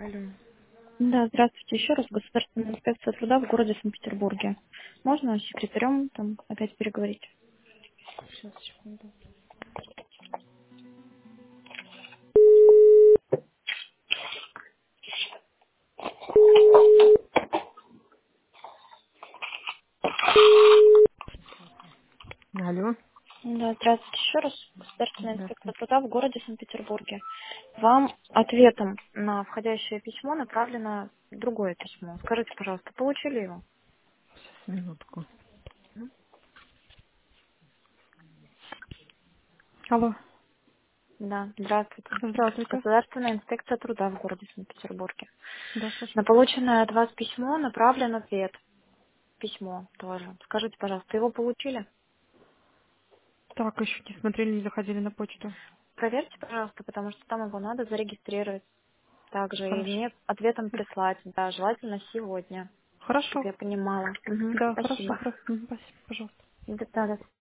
Алло. Да, здравствуйте. Еще раз Государственная инспекция труда в городе Санкт-Петербурге. Можно с секретарем там опять переговорить? Сейчас, секунду. Алло. Да, здравствуйте. Еще раз Государственная инспекция Здравствуйте. труда в городе Санкт-Петербурге. Вам ответом на входящее письмо направлено другое письмо. Скажите, пожалуйста, получили его? Сейчас, минутку. Алло. Да, здравствуйте. Здравствуйте. Государственная инспекция труда в городе Санкт-Петербурге. Да, На слушаю. полученное от вас письмо направлен ответ. Письмо тоже. Скажите, пожалуйста, его получили? Так, еще не смотрели, не заходили на почту. Проверьте, пожалуйста, потому что там его надо зарегистрировать. Также и Хорошо. мне ответом прислать, да, желательно сегодня, чтобы Хорошо. я понимала. Мгм. Да, хорошо, Спасибо. хорошо. Спасибо, пожалуйста. Да, да,